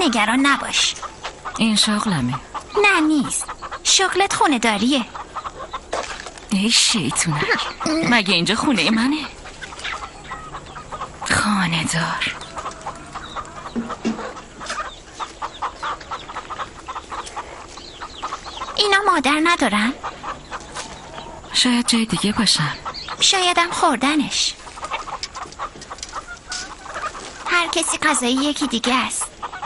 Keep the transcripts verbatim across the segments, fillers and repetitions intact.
نگران نباش. این شغلمه. نه نیست، شغلت خونه داریه. ای شیطونک، مگه اینجا خونه منه؟ خانه دار. اینا مادر ندارن؟ شاید جای دیگه باشن. شایدم خوردنش. هر کسی غذای یکی دیگه است.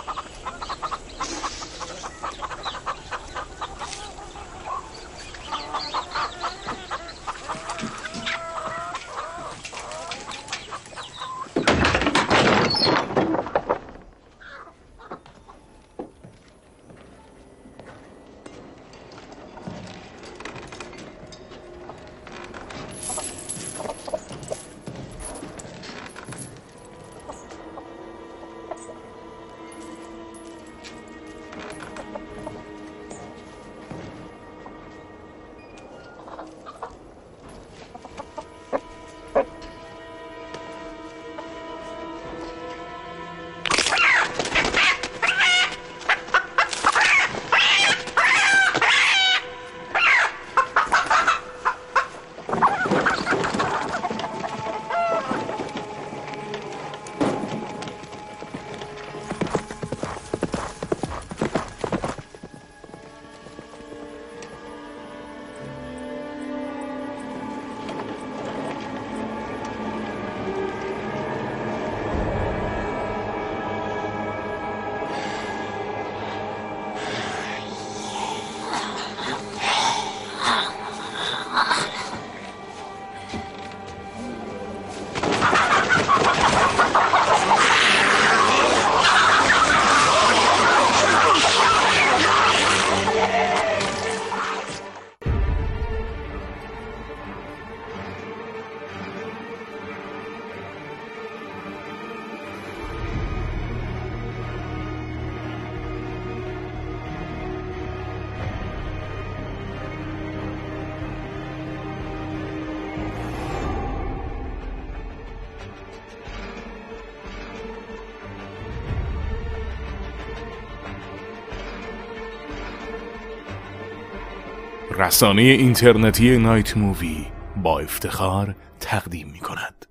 رسانه اینترنتی نایت مووی با افتخار تقدیم می کند.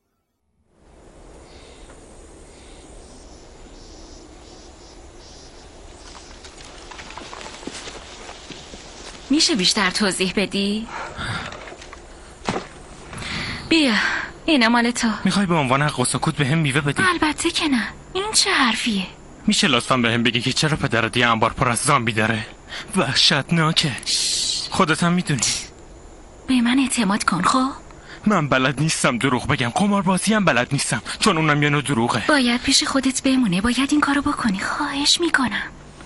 میشه بیشتر توضیح بدی؟ بیا، اینه مال تو. میخوای به عنوان حق و سکوت به هم میوه بدی؟ البته که نه. این چه حرفیه؟ میشه لطفاً به هم بگی که چرا پدرت یه انبار پر از زامبی داره؟ وحشتناکه. خودت هم میدونی. به من اعتماد کن. خب من بلد نیستم دروغ بگم، قماربازی هم بلد نیستم، چون اونم یه نوع دروغه. باید پیش خودت بمونه. باید این کارو بکنی. خواهش میکنم.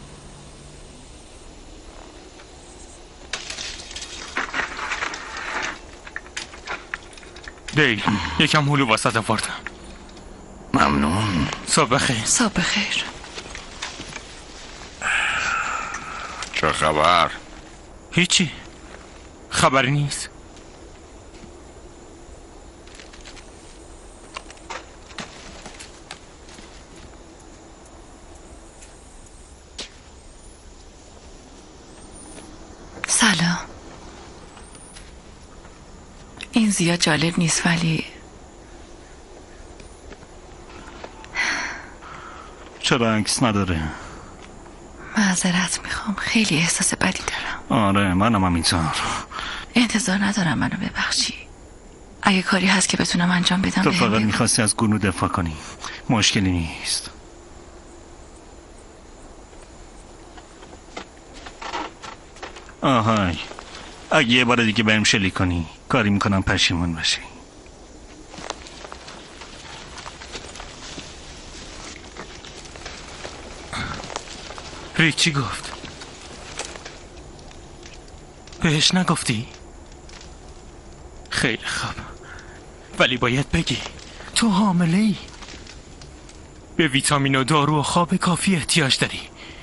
دیل، یکم هلو واسط آوردم. ممنون. صبح بخیر. صبح بخیر. چه خبر؟ هیچی، خبری نیست. سلام. این زیاد جالب نیست ولی چرا عکس نداره؟ معذرت میخوام، خیلی احساس بدی دارم. آره منم همینطور. انتظار ندارم منو ببخشی. اگه کاری هست که بتونم انجام بدم تو بهم فقط بگو. میخواستی از گونو دفاع کنی، مشکلی نیست. آهای، اگه یه بار دیگه بهم شلیک کنی کاری میکنم پشیمون بشی. ریک چی گفت؟ بهش نگفتی؟ خیلی خوب، ولی باید بگی تو حامله ای. به ویتامین و دارو و خواب کافی احتیاج داری.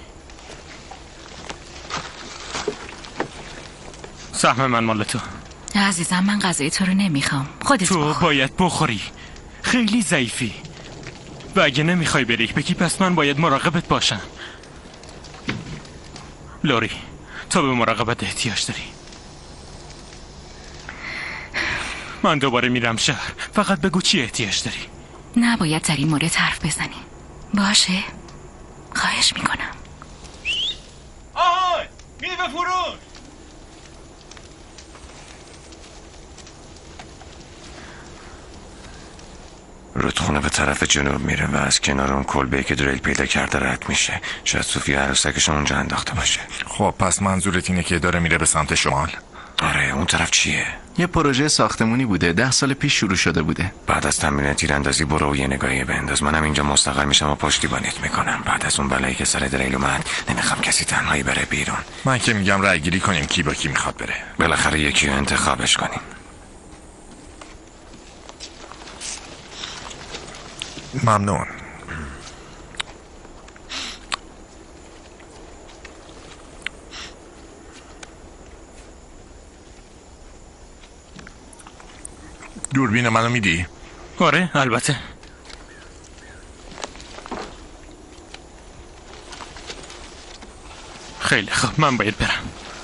سهم من مال تو. عزیزم من غذای تو رو نمیخوام، خودت تو بخور. باید بخوری، خیلی ضعیفی. و اگه نمیخوای بری بگی پس من باید مراقبت باشم. لوری تو به مراقبت احتیاج داری. من دوباره میرم شهر، فقط بگو چی احتیاج داری. نباید در این مورد حرف بزنی. باشه؟ خواهش میکنم. آهای میوه فروش. رودخونه به طرف جنوب میره و از کنار اون کلبه‌ای که دریل پیدا کرده رد میشه. شاید صوفی عروسکشون اونجا انداخته باشه. خب پس منظورت اینه که داره میره به سمت شمال؟ آره اون طرف چیه؟ یه پروژه ساختمونی بوده، ده سال پیش شروع شده بوده. بعد از تمرین تیراندازی برو و یه نگاهی بنداز. منم اینجا مستقر میشم و پشتیبانیت میکنم. بعد از اون بلایی که سر دریل اومد نمیخوام کسی تنهایی بره بیرون. من که میگم رای گیری کنیم کی با کی میخواد بره. بالاخره یکی رو انتخابش کنیم. ممنون. دوربین منو میدی؟ آره البته. خیلی خوب من باید برم.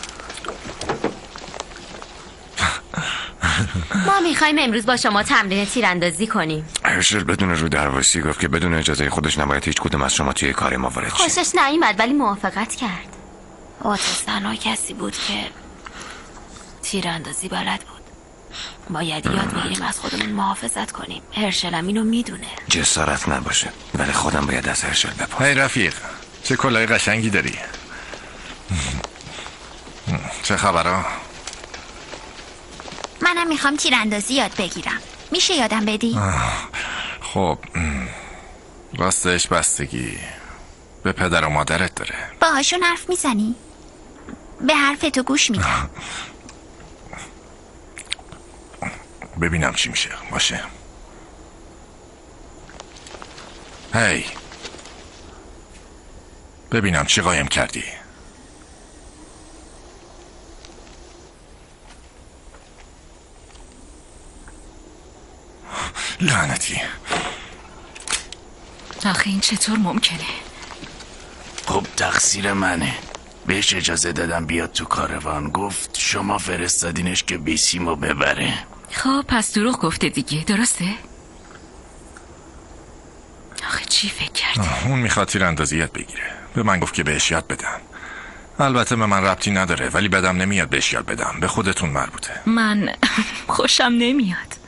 ما میخوایم امروز با شما تمرین تیراندازی کنیم. هرشل بدون رو درواسی گفت که بدون اجازه خودش نباید هیچ کدوم از شما توی کار ما وارد شه. خوشش نیومد ولی موافقت کرد. اوتس تنها کسی بود که تیراندازی بلد بود. باید یاد بگیریم از خودمون محافظت کنیم. هرشل هم اینو میدونه. جسارت نباشه ولی خودم باید از هرشل بپرسم. هی رفیق چه کلاه قشنگی داری. چه خبرها؟ منم میخوام تیراندازی یاد بگیرم. میشه یادم بدی؟ خب راستش بستگی به پدر و مادرت داره. باهاشون حرف میزنی؟ به حرف تو گوش میدم. ببینم چی میشه. باشه. هی ببینم چی قایم کردی. لعنتی. آخه این چطور ممکنه؟ خب تقصیر منه. بهش اجازه دادم بیاد تو کاروان. گفت شما فرستادینش که بیسیمو ببره. خب پس دروغ گفته دیگه، درسته؟ آخه چی فکر کردی؟ اون میخواد تیراندازی یاد بگیره. به من گفت که بهش یاد بدم. البته به من ربطی نداره ولی بدم نمیاد بهش یاد بدم. به خودتون مربوطه. من خوشم نمیاد.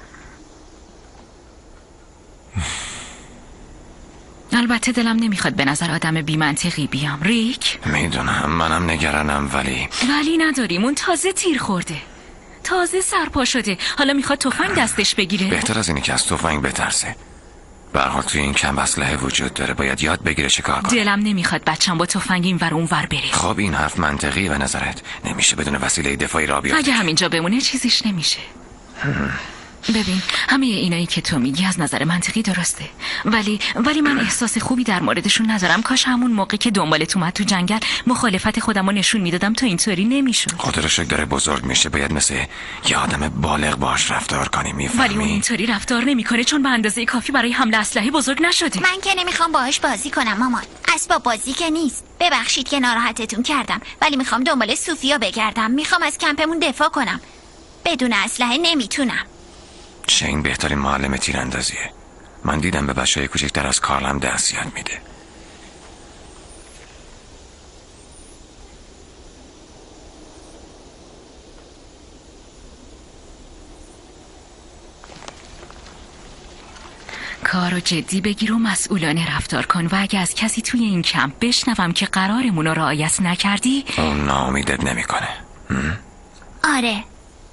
البته دلم نمیخواد به نظر آدم بی منطقی بیام. ریک میدونم منم نگرانم ولی ولی نداریم. اون تازه تیر خورده، تازه سرپا شده، حالا میخواد تفنگ دستش بگیره. بهتر از اینه که از تفنگ بترسه. به هر حال توی این کمپ اسلحه وجود داره. باید یاد بگیره چه کار کنه. دلم نمیخواد بچم با تفنگ این ور اون ور بره. خب این حرف منطقی به نظرت؟ نمیشه بدون وسیله دفاعی را بیافته. اگه همینجا بمونه چیزیش نمیشه. ببین همه اینایی که تو میگی از نظر منطقی درسته ولی ولی من احساس خوبی در موردشون ندارم. کاش همون موقع که دنبالت اومد تو جنگل مخالفت خودم رو نشون میدادم تا اینطوری نمیشد. خاطر شک داره بزرگ میشه. باید مثل یه آدم بالغ باش رفتار کنی. میفهمی؟ ولی اون اینطوری رفتار نمیکنه چون به اندازه کافی برای حمله اسلحه بزرگ نشده. من که نمیخوام باهاش بازی کنم مامان. اسباب بازی که نیست. ببخشید که ناراحتتون کردم ولی میخوام دنبال سوفیا بگردم. میخوام از کمپمون دفاع کنم. بدون اسلحه نمیتونم. شین بهترین معلم تیراندازیه. من دیدم به بچه‌های کوچکتر از کارل هم دست یاد میده. کارو جدی بگیر و مسئولانه رفتار کن و اگه از کسی توی این کمپ بشنوم که قرارمون رو رعایت نکردی اون ناامیدت نمیکنه. آره.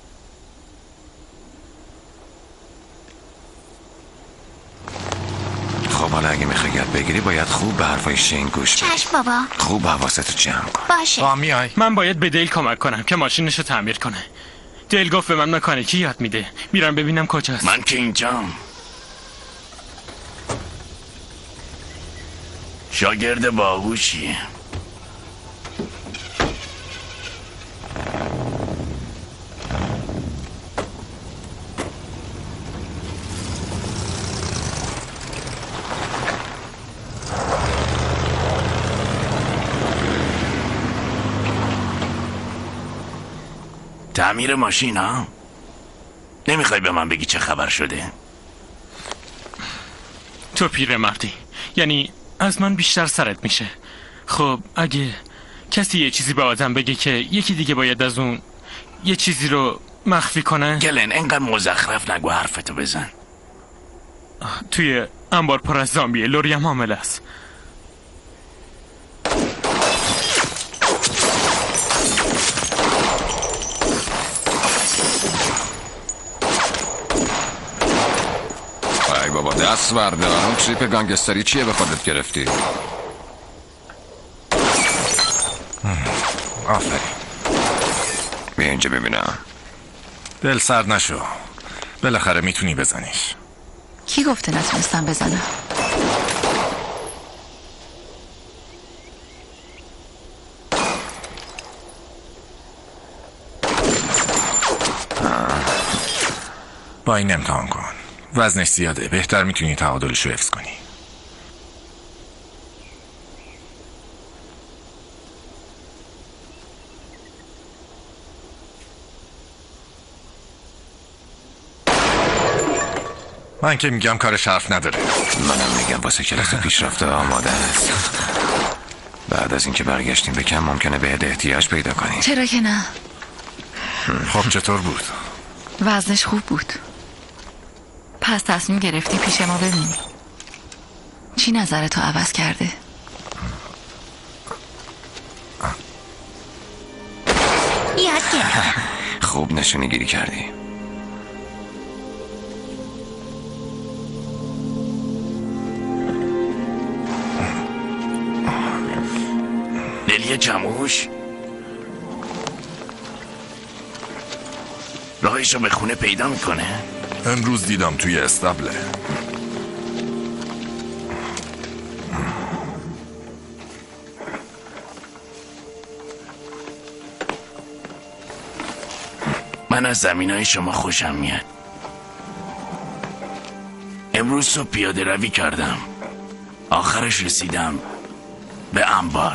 خب حالا اگه میخوای یاد بگیری باید خوب به حرفای شین گوش بدی. چشم بابا. خوب حواستو جمع کن. باشه. میای. من باید به دیل کمک کنم که ماشینشو تعمیر کنه. دیل گفت به من مکانیکی یاد میده. میرم ببینم کجاست. من که اینجام. شاگرد باهوشیه. تعمیر ماشین ها؟ نمیخوای به من بگی چه خبر شده؟ تو پیر مردی، یعنی از من بیشتر سرت میشه. خب اگه کسی یه چیزی به آدم بگه که یکی دیگه باید از اون یه چیزی رو مخفی کنه. گلن اینقدر مزخرف نگو، حرفتو بزن. توی انبار پر از زامبیه، لوری هم حامل است. ای بابا دست برده، اون تریپ گانگستری چیه به خودت گرفتی؟ آفرین. بیا اینجا ببینم. دل سرد نشو، بالاخره میتونی بزنیش. کی گفته نتونستم بزنم؟ با این امتحان کن. وزنش زیاده، بهتر میتونی تعادلش رو حفظ کنی. من که میگم کارش حرف نداره. منم میگم واسه کلاس پیشرفته آماده است. بعد از اینکه برگشتیم به کم ممکنه بهت احتیاج پیدا کنیم. چرا که نه؟ خب چطور بود؟ وزنش خوب بود. پس تصمیم گرفتی پیش ما ببینی. چی نظرتو عوض کرده؟ یاد گرفتم. خوب نشونی گیری کردی. دلی جموش راهش رو به خونه پیدا میکنه. امروز دیدم توی استبله. من از زمینای شما خوشم میاد. امروز صبح پیاده روی کردم، آخرش رسیدم به انبار.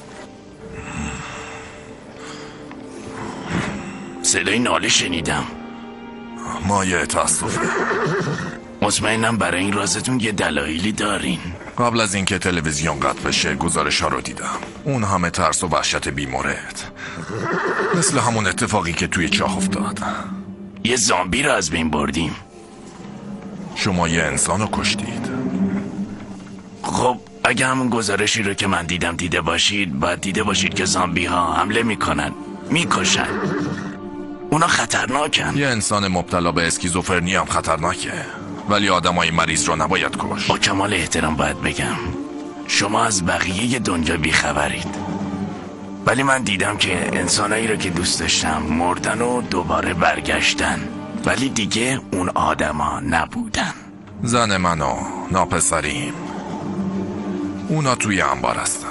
صدای ناله شنیدم. مایه تاسفه. مطمئنم برای این رازتون یه دلایلی دارین. قبل از اینکه تلویزیون قطع بشه گزارش ها رو دیدم. اون همه ترس و وحشت بیمورد، مثل همون اتفاقی که توی چاه افتاد. یه زامبی رو از بین بردیم. شما یه انسان رو کشتید. خب اگه همون گزارشی رو که من دیدم دیده باشید، باید دیده باشید که زامبی ها حمله میکنن، میکشن. اونا خطرناکن. یه انسان مبتلا به اسکیزوفرنی هم خطرناکه، ولی آدمای مریض رو نباید کشت. با کمال احترام باید بگم شما از بقیه دنیا بیخبرید، ولی من دیدم که انسانایی رو که دوست داشتم مردن و دوباره برگشتن، ولی دیگه اون آدما نبودن. زن من و ناپسریم، اونا توی انبار هستن.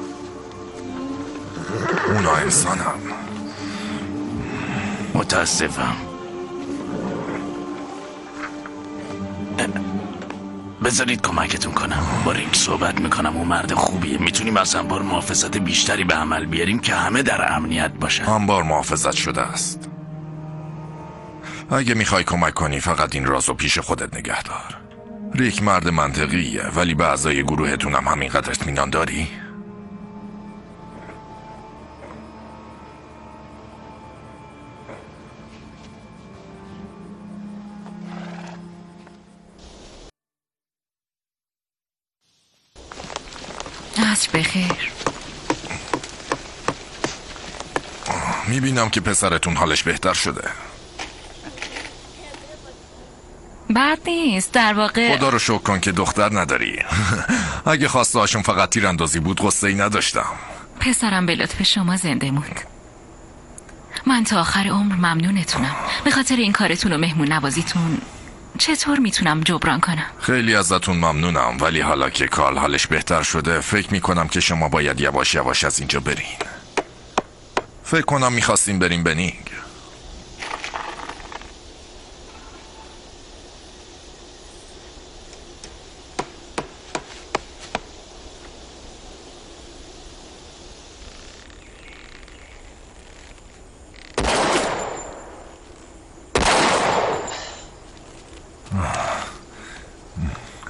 اونا انسانم. متاسفم. بذارید کمکتون کنم. با رینگ صحبت میکنم، اون مرد خوبیه. میتونیم از انبار محافظت بیشتری به عمل بیاریم که همه در امنیت باشن. انبار محافظت شده است. اگه میخوای کمک کنی فقط این رازو پیش خودت نگه دار. ریک مرد منطقیه، ولی به اعضای گروهتون هم همینقدر اطمینان داری؟ عصر بخیر. میبینم که پسرتون حالش بهتر شده. بد نیست، در واقع خدا رو شکر کن که دختر نداری. اگه خواسته هاشون فقط تیراندازی بود قصه ای نداشتم. پسرم به لطف شما زنده موند. من تا آخر عمر ممنونتونم. به خاطر این کارتون و مهمون نوازیتون چطور میتونم جبران کنم؟ خیلی ازتون ممنونم، ولی حالا که کارل حالش بهتر شده فکر میکنم که شما باید یواش یواش از اینجا برین. فکر کنم میخواستیم بریم بنینگ.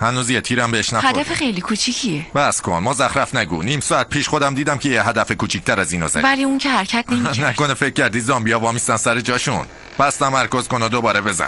هنوز یه تیرم بهش نخورد. هدف خیلی کوچیکیه. بس کن، مزخرف نگو. نیم ساعت پیش خودم دیدم که یه هدف کوچیک‌تر از اینو زد. ولی اون که حرکت نمی‌کرد. نکنه فکر کردی زامبیا وامیستن سر جاشون. پس تمرکز کن و دوباره بزن.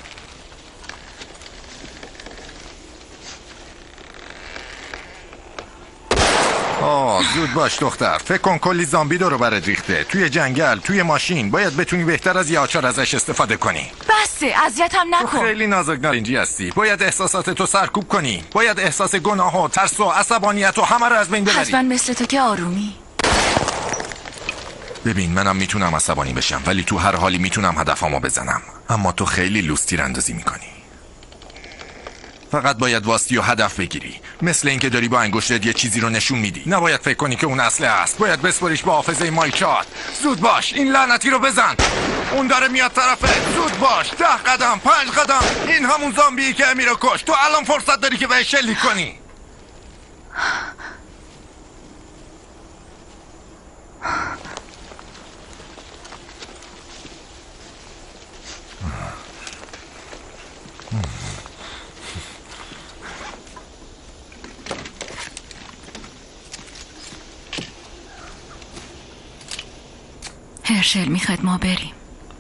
آه زود باش دختر. فکر کن کلی زامبی دورو برات ریخته. توی جنگل، توی ماشین. باید بتونی بهتر از یه آچار ازش استفاده کنی. بسه، اذیتم نکن. خیلی نازک نارنجی هستی. باید احساساتتو سرکوب کنی. باید احساس گناه و ترس و عصبانیت و همه رو از بین ببری. حتما مثل تو که آرومی. ببین منم میتونم عصبانی بشم، ولی تو هر حالی میتونم هدفامو بزنم. اما تو خیلی لوس تیراندازی میکنی. فقط باید واسطی و هدف بگیری، مثل اینکه داری با انگشتت یه چیزی رو نشون میدی. نباید فکر کنی که اون اصله است. باید بسپریش به حافظه مایکات. زود باش، این لعنتی رو بزن. اون داره میاد طرفت. زود باش. ده قدم، پنج قدم. این همون زامبیه که امیرو کشت. تو الان فرصت داری که بهش شلیک کنی. هرشل میخواد ما بریم.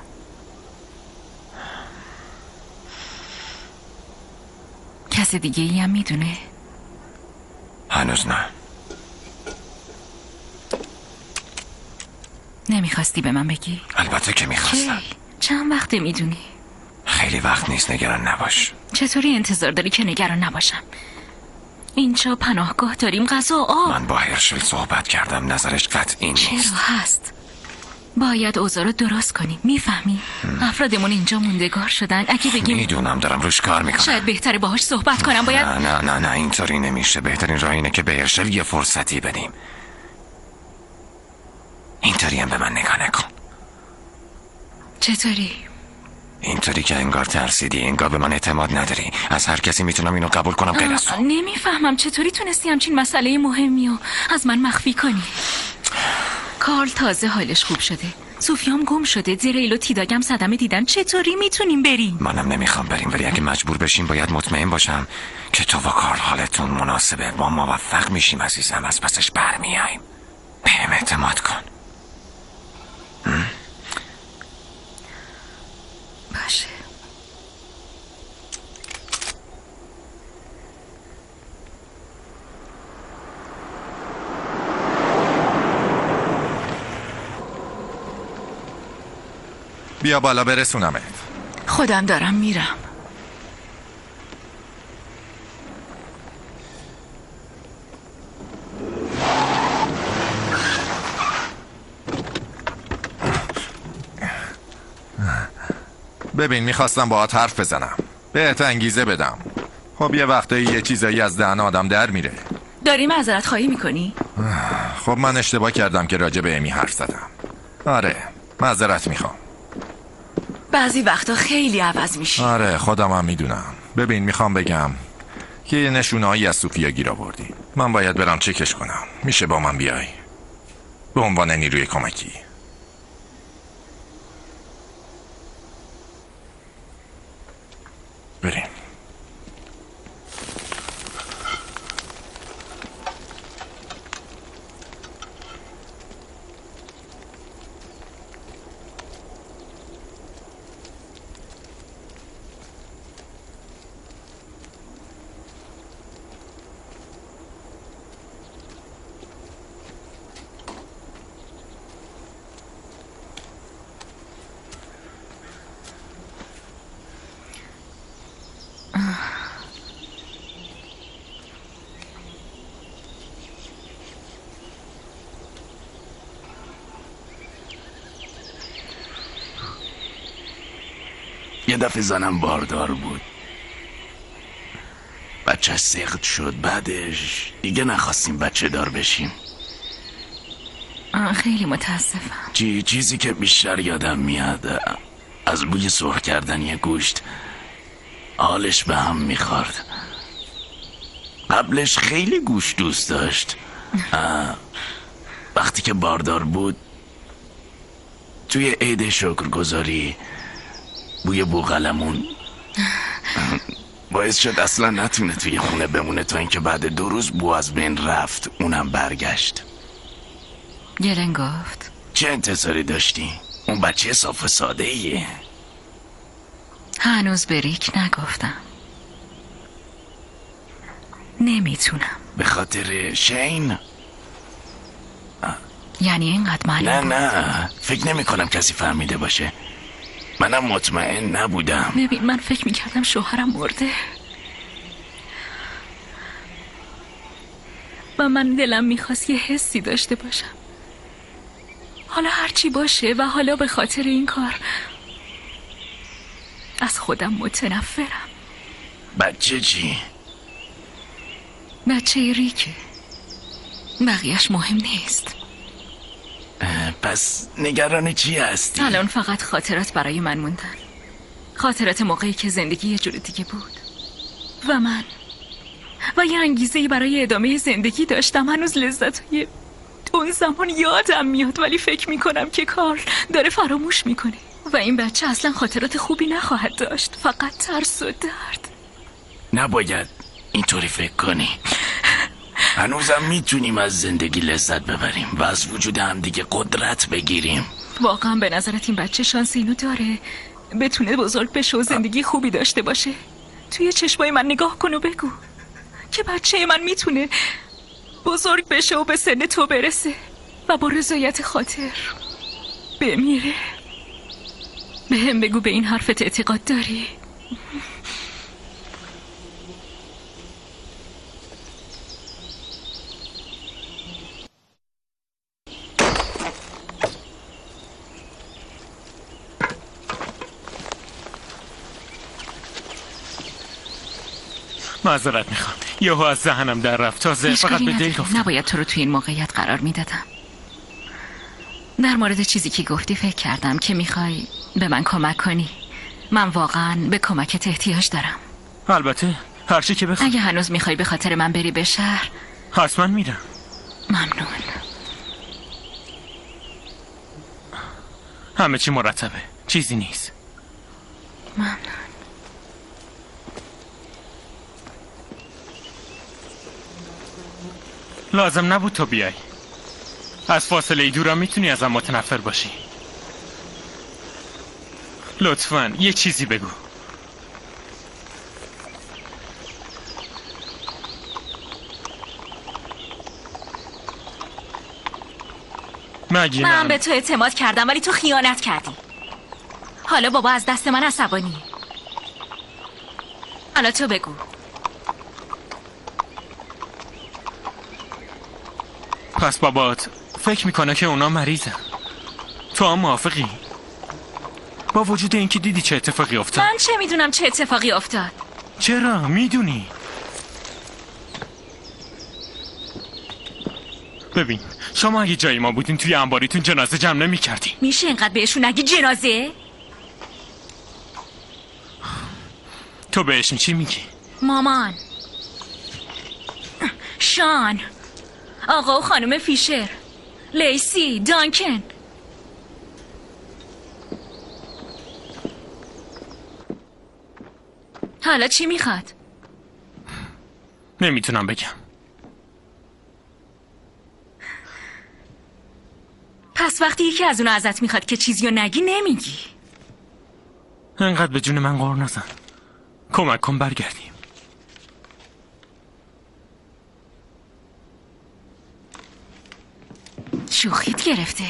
کس دیگه ای هم میدونه؟ هنوز نه. نمیخواستی به من بگی؟ البته که میخواستم. چند وقته میدونی؟ خیلی وقت نیست، نگران نباش. چطوری انتظار داری که نگران نباشم؟ اینجا پناهگاه داریم، غذا و آب. من با هرشل صحبت کردم، نظرش قطعی نیست. چرا هست؟ باید اوضاع رو درست کنیم، میفهمی؟ افرادمون اینجا موندگار شدن. اگه بگیم میدونم دارم روش کار میکنم. شاید بهتره باهاش صحبت کنم. باید نه نه نه نه اینطوری نمیشه. بهترین راه اینه که به هرشل یه فرصتی بدیم. اینطوری هم به من نگاه نکن. چطوری؟ اینطوری که انگار ترسیدی، انگار به من اعتماد نداری. از هر کسی میتونم اینو قبول کنم غیر از تو. نمیفهمم چطوری تونستی همچین مسئله مهمی رو از من مخفی کنی. کارل تازه حالش خوب شده، سوفیام گم شده، زریل و تیداگم صدمه دیدن. چطوری میتونیم بریم؟ منم نمیخوام بریم، ولی اگه مجبور بشیم باید مطمئن باشم که تو و کارل حالتون مناسبه. ما موفق میشیم عزیزم، از پسش برمیاییم. بهم اعتماد کن. باشه. بیا بالا برسونمت. خودم دارم میرم. ببین میخواستم باهات حرف بزنم، بهت انگیزه بدم. خب یه وقتایی یه چیزایی از دهن آدم در میره. داری معذرت خواهی میکنی؟ خب من اشتباه کردم که راجع به امی حرف زدم. آره معذرت میخوام. بعضی وقتا خیلی عوض میشی. آره خودم هم میدونم. ببین میخوام بگم که یه نشونهایی از سوفیا گیر آوردی. من باید برم چکش کنم. میشه با من بیای به عنوان نیروی کمکی؟ بریم. یه دفعه زنم باردار بود، بچه سقط شد. بعدش دیگه نخواستیم بچه دار بشیم. خیلی متاسفم. چی چیزی که بیشتر یادم میاد از بوی سرخ کردنی گوشت. حالش به هم میخورد. قبلش خیلی گوشت دوست داشت. وقتی که باردار بود توی عید شکرگزاری بوی بوغلمون باعث شد اصلا نتونه توی خونه بمونه تا اینکه بعد دو روز بو از بین رفت، اونم برگشت. گلن گفت چه انتظاری داشتی؟ اون بچه صاف ساده ایه. هنوز به ریک نگفتم. نمیتونم. به خاطر شین؟ یعنی اینقدر معلوم نه بود؟ نه فکر نمی کنم کسی فهمیده باشه. منم مطمئن نبودم. ببین من فکر میکردم شوهرم مرده و من دلم میخواست یه حسی داشته باشم. حالا هرچی باشه و حالا به خاطر این کار از خودم متنفرم. بچه چی؟ بچه ریکه، بقیهش مهم نیست. پس نگران چی هستی؟ الان فقط خاطرات برای من موندن. خاطرات موقعی که زندگی یه جور دیگه بود و من و یه انگیزه‌ای برای ادامه زندگی داشتم. هنوز لذت‌های اون زمان یادم میاد ولی فکر میکنم که کار داره فراموش میکنه و این بچه اصلا خاطرات خوبی نخواهد داشت، فقط ترس و درد. نباید اینطوری فکر کنی. هنوزم میتونیم از زندگی لذت ببریم و از وجود هم دیگه قدرت بگیریم. واقعا به نظرت این بچه شانس اینو داره بتونه بزرگ بشه و زندگی خوبی داشته باشه؟ توی چشمای من نگاه کن و بگو که بچه من میتونه بزرگ بشه و به سن تو برسه و با رضایت خاطر بمیره. به هم بگو به این حرفت اعتقاد داری؟ معذرت میخوام، یهو از ذهنم در رفت. تازه فقط به دل گفتم. نباید تو رو توی این موقعیت قرار میدادم. در مورد چیزی که گفتی فکر کردم که میخوای به من کمک کنی. من واقعا به کمکت احتیاج دارم. البته هر چی که بخوای. اگه هنوز میخوای به خاطر من بری به شهر حتما میرم. ممنون. همه چی مرتبه، چیزی نیست. ممنون. لازم نبود تو بیای. از فاصله دورم میتونی ازم متنفر باشی. لطفاً یه چیزی بگو. مگی من به تو اعتماد کردم ولی تو خیانت کردی. حالا بابا از دست من عصبانی. حالا تو بگو. پس بابات فکر میکنه که اونا مریضن. تو هم موافقی؟ با وجود اینکه دیدی چه اتفاقی افتاد. من چه میدونم چه اتفاقی افتاد؟ چرا میدونی؟ ببین شما اگه جای ما بودین توی انباریتون جنازه جمع نمی کردین. میشه اینقدر بهشون نگی جنازه؟ تو بهشون چی میگی؟ مامان، شان، آقا و خانم فیشر، لیسی، دانکن. حالا چی میخواد؟ نمیتونم بگم. پس وقتی یکی از اونو ازت میخواد که چیزیو نگی نمیگی. انقدر به جون من غور نزن. کمک کن برگردیم. شوخیت گرفته؟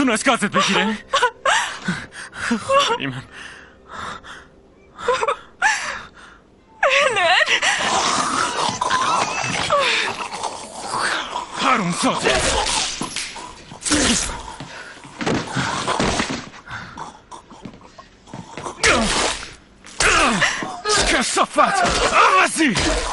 تونست گازت بگیره؟ خدای من نه حروم زاده کثافت عوضی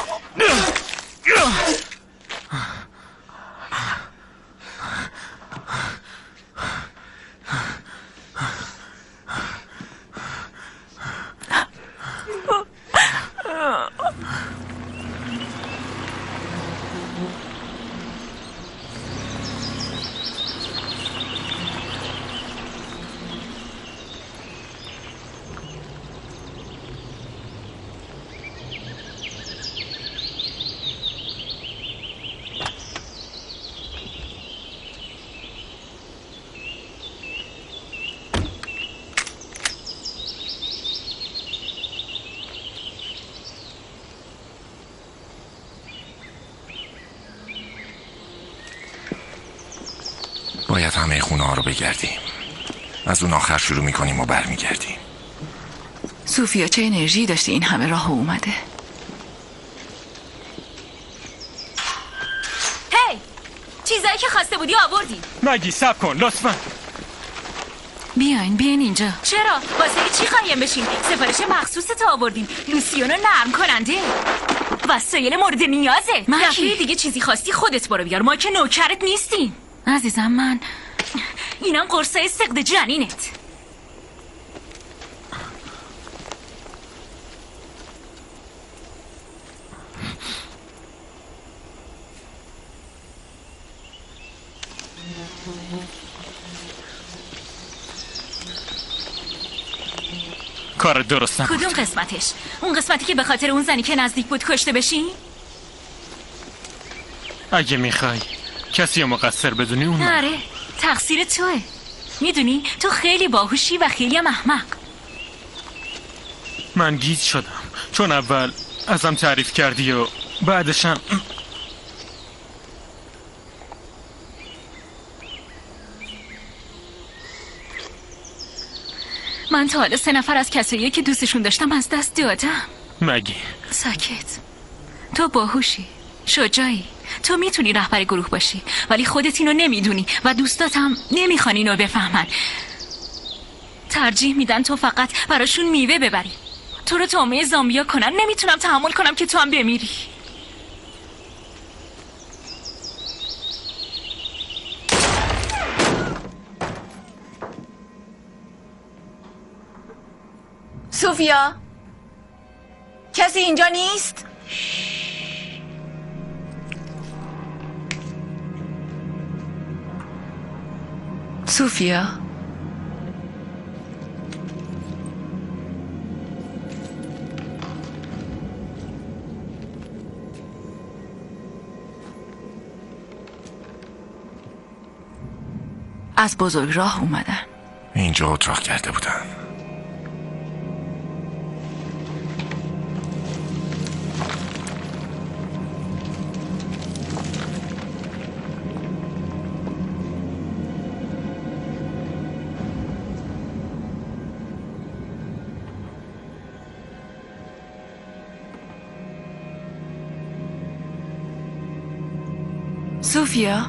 باید همه خونه ها رو بگردیم. از اون آخر شروع میکنیم و برمیگردیم. سوفیا چه انرژی داشتی این همه راه اومده؟ هی چیزایی که خواسته بودی آوردی. مگی صبر کن لطفا. بیاین بیاین اینجا. چرا؟ واسه چی قایم بشین؟ سفارش مخصوص تا آوردیم. لوسیونو نرم کننده وسایل مورد نیازه. دفعه دیگه چیزی خواستی خودت برو بیار، ما که نوکرت نیستیم. عزیزم من اینم قرصای سقد جنینت. کار درست نبود. کدوم قسمتش؟ اون قسمتی که به خاطر اون زنی که نزدیک بود کشته بشی؟ اگه میخوای کسی رو مقصر بدونی اون. آره تقصیر توه. میدونی تو خیلی باهوشی و خیلی هم احمق. من گیج شدم چون اول ازم تعریف کردی و بعدشم من تا حالا سه نفر از کسایی که دوستشون داشتم از دست دادم. مگی ساکت. تو باهوشی، شجاعی، تو میتونی رهبر گروه باشی، ولی خودت اینو نمیدونی و دوستات هم نمیخوان اینو بفهمن. ترجیح میدن تو فقط براشون میوه ببری، تو رو تومه زامبیا کنن. نمیتونم تحمل کنم که تو هم بمیری. سوفیا، کسی اینجا نیست؟ سوفیا، از بزرگ راه اومدن. اینجا اتراق کرده بودن. سوفیا،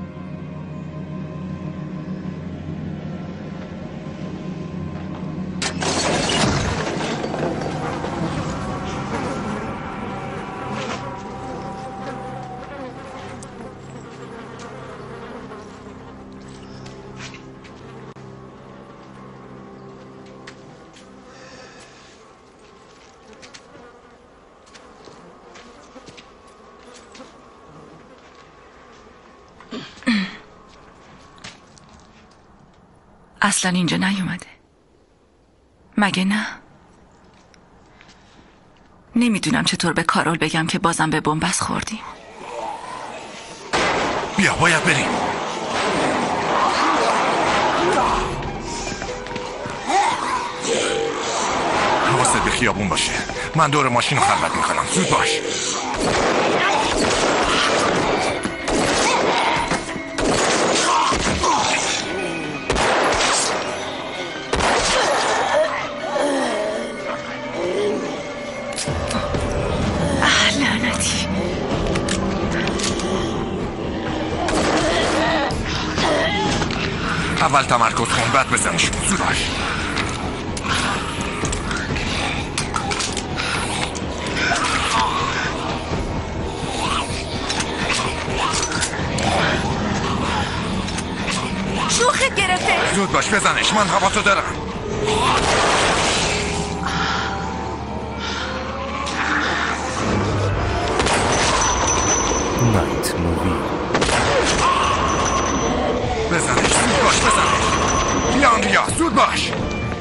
اصلا اینجا نیومده مگه نه؟ نمیدونم چطور به کارول بگم که بازم به بنبست خوردیم. بیا باید بریم. حواست به خیابون باشه. من دور ماشین رو خلوت میکنم. زود باش. اول تمرکز کن بعد بزنشون. زود باش. شوخت گرفته. زود باش بزنش، من هوا تو دارم. نایت مووی. بزنش، زود باش بزنش. بیا آندریا، زود باش.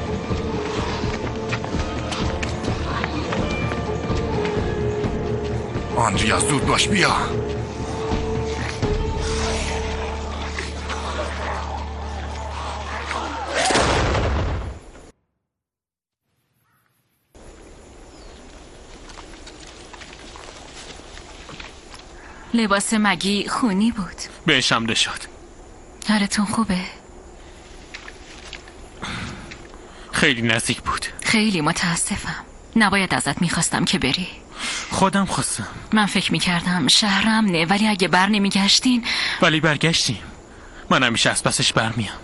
آندریا زود باش بیا. لباس مگی خونی بود. بهش حمله شد. حالتون خوبه؟ خیلی نزدیک بود. خیلی متاسفم. نباید ازت میخواستم که بری. خودم خواستم. من فکر میکردم شهرم نه، ولی اگه بر نمیگشتین. ولی برگشتیم. من همیشه از پسش برمیام.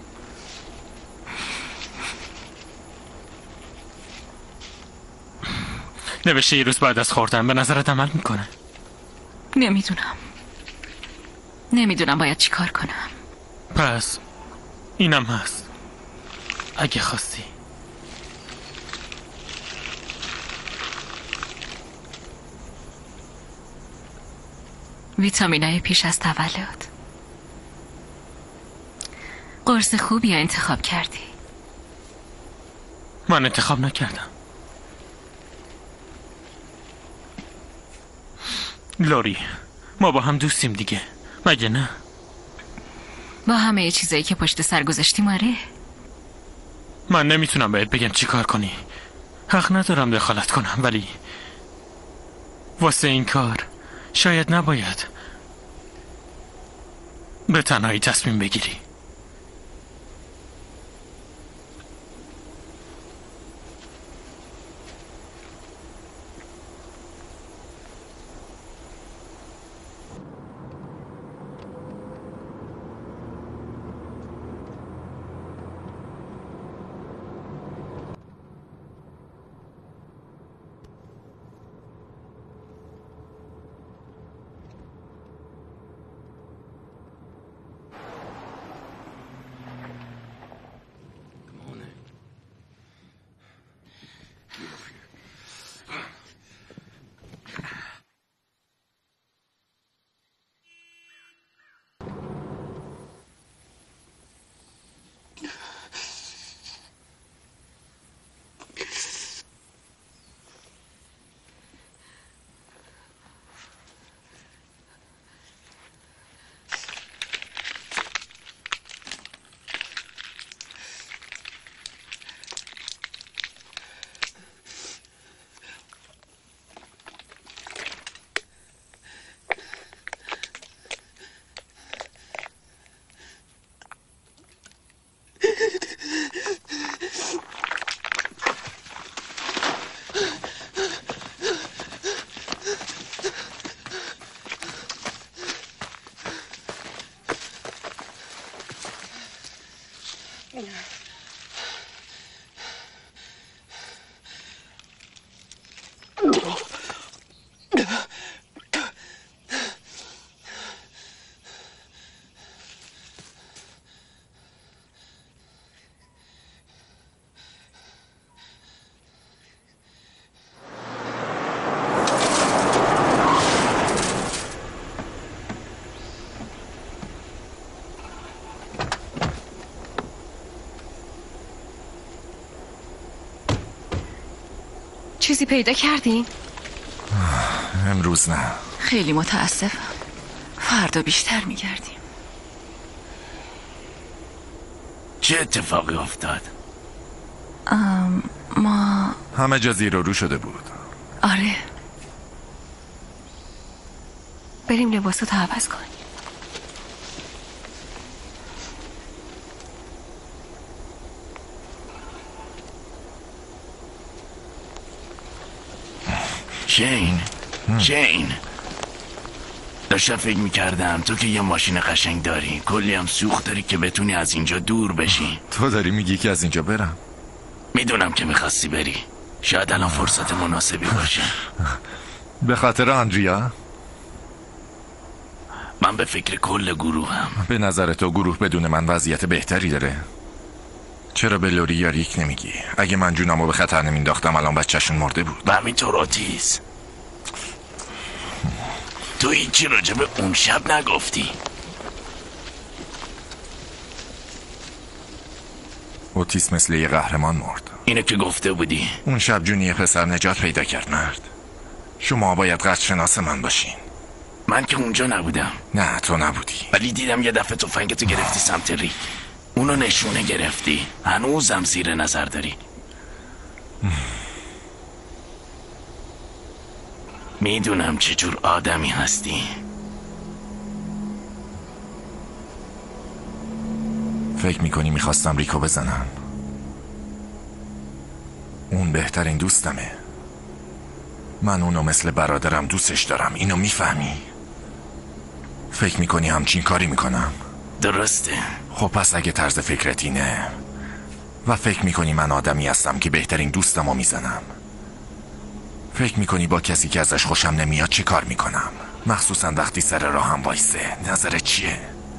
نوشته یه روز بعد از خوردن به نظرت عمل میکنه؟ نمیدونم نمیدونم باید چی کار کنم. پس اینم هست اگه خواستی. ویتامینای پیش از تولد. قرص خوبی انتخاب کردی. من انتخاب نکردم. لوری، ما با هم دوستیم دیگه، مگه نه؟ با همه چیزایی که پشت سر گذاشتیم آره. من نمیتونم بهت بگم چی کار کنی. حق ندارم دخالت کنم، ولی واسه این کار شاید نباید به تنهایی تصمیم بگیری. چیزی پیدا کردین؟ امروز نه. خیلی متاسفم. فردا بیشتر میگردیم. چه اتفاقی افتاد؟ ام ما همه جا زیر و رو شده بود. آره. بریم لباسو عوض کنیم. شین شین داشتم فکر میکردم تو که یه ماشین قشنگ داری، کلی هم سوخت داری که بتونی از اینجا دور بشی. تو داری میگی که از اینجا برم؟ میدونم که میخواستی بری، شاید الان فرصت مناسبی باشه. به خاطر آندریا؟ من به فکر کل گروهم. به نظر تو گروه بدون من وضعیت بهتری داره؟ چرا به لوری یا ریک نمیگی؟ اگه من جونمو به خطر نمینداختم الان بچه‌شون مرده بود. و همینطور اوتیس، تو هیچی راجع به اون شب نگفتی. اوتیس مثل یه قهرمان مرد. اینو که گفته بودی. اون شب جونی یه پسر نجات پیدا کرد. مرد، شما باید قدر شناس من باشین. من که اونجا نبودم. نه تو نبودی، ولی دیدم یه دفعه تفنگتو گرفتی سمت ریک، اونو نشونه گرفتی، هنوزم زیر نظر داری. میدونم چه جور آدمی هستی. فکر میکنی میخواستم ریکو بزنم؟ اون بهترین دوستمه. من اونو مثل برادرم دوستش دارم، اینو میفهمی؟ فکر میکنی همچین کاری میکنم؟ درسته. خب پس اگه طرز فکرت اینه و فکر میکنی من آدمی هستم که بهترین دوستمو میزنم، فکر میکنی با کسی که ازش خوشم نمیاد چه کار میکنم؟ مخصوصا وقتی سر راهم وایسه. نظرت چیه؟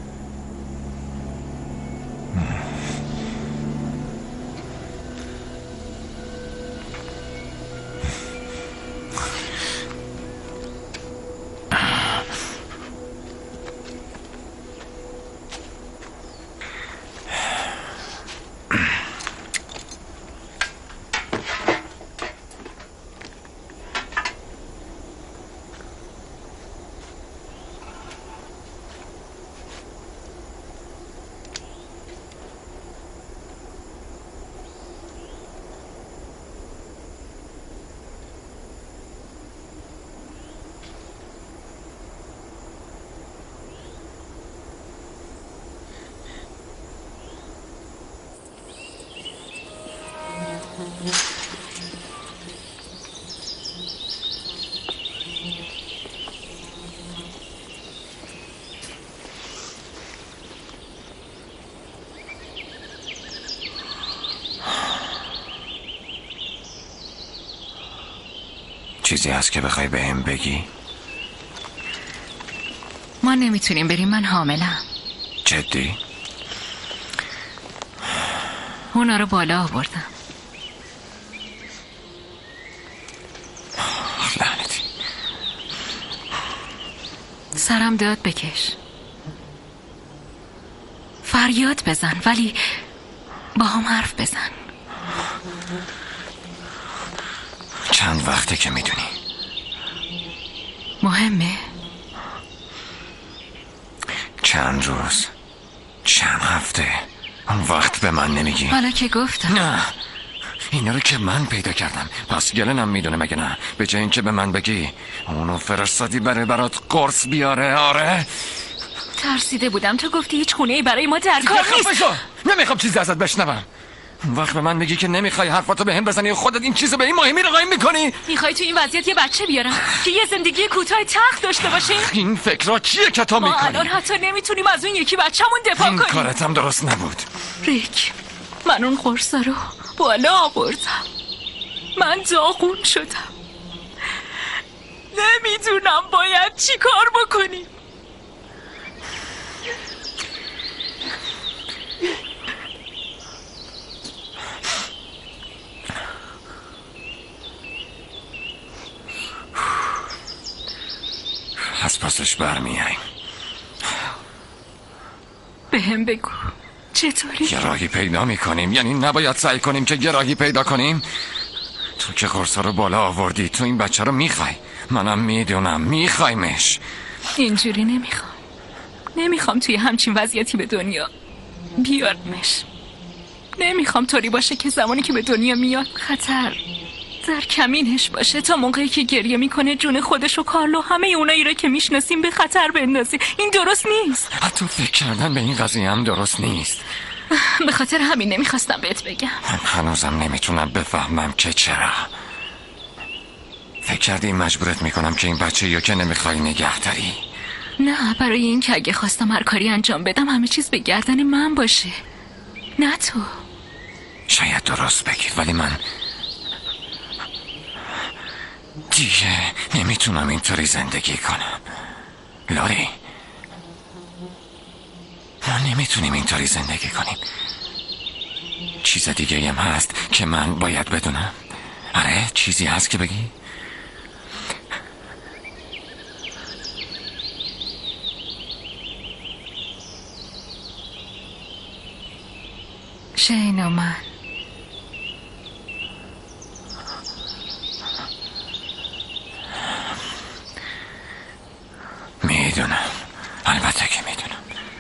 چیزی هست که بخوای به هم بگی؟ ما نمیتونیم بریم، من حاملم. جدی؟ اونا رو بالا آوردم. لعنتی. سرم داد بکش، فریاد بزن، ولی با هم حرف بزن. چند وقته که میدونی؟ مهمه؟ چند روز، چند هفته. اون وقت به من نمیگی؟ حالا که گفتم. نه، اینا رو که من پیدا کردم، پس گلنم میدونه مگه نه؟ به جای این که به من بگی اونو فرستادی بره برات قرص بیاره. آره ترسیده بودم تو گفتی هیچ خونه ای برای ما در کار نیست. نمیخوام چیزی ازت بشنوم. اون وقت به من میگی که نمیخوای حرفاتو به هم بزنی و خودت این چیزو به این مهمی رو قایم میکنی. میخوای تو این وضعیت یه بچه بیارم که یه زندگی کوتاه تلخ داشته باشه؟ این فکرها چیه که تو میکنی؟ ما الان حتی نمیتونیم از اون یکی بچه‌مون دفاع این کنیم. این کارت هم درست نبود. ریک، من اون قرصا رو بالا آوردم، من داغون شدم، نمیدونم باید چی کار بکنیم. از پاسش برمیاییم. به هم بگو چطوری؟ یه راهی پیدا میکنیم. یعنی نباید سعی کنیم که یه راهی پیدا کنیم؟ تو که قرصا رو بالا آوردی، تو این بچه رو میخوای. منم میدونم میخوایمش. اینجوری نمیخوام. نمیخوام توی همچین وضعیتی به دنیا بیارمش. نمیخوام طوری باشه که زمانی که به دنیا میاد خطر در کمینش باشه، تا موقعی که گریه میکنه جون خودش و کارلو همه اونایی رو که میشناسیم به خطر بندازی. این درست نیست. حتی فکر کردن به این قضیه هم درست نیست. به خاطر همین نمیخواستم بهت بگم. هنوزم نمیتونم بفهمم که چرا. فکر کردی مجبورت میکنم که این بچه یا که نمیخوای نگه داری. نه، برای این که اگه خواستم هر کاری انجام بدم همه چیز به گردن من باشه، نه تو. شاید درست بگی، ولی من دیگه نمیتونم اینطوری زندگی کنم. لوری، ما نمیتونیم اینطوری زندگی کنیم. چیز دیگه هم هست که من باید بدونم؟ آره، چیزی هست که بگی؟ شین و من میدونم، البته که میدونم.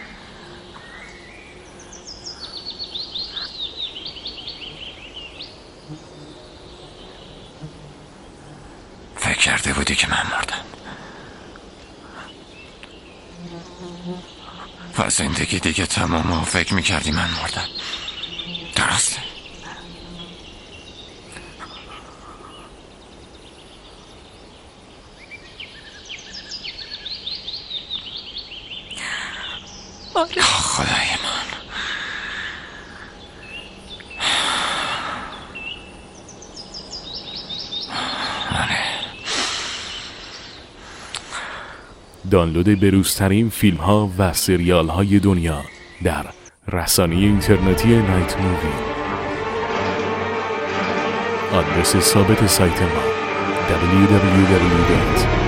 فکر کرده بودی که من مردم و زندگی دیگه تمام و فکر میکردی من مردم، درسته؟ آره. خدای من. آره. دانلود بروزترین فیلم ها و سریال های دنیا در رسانه اینترنتی نایت مووی. آدرس ثابت سایت ما دبلیو دبلیو دبلیو دات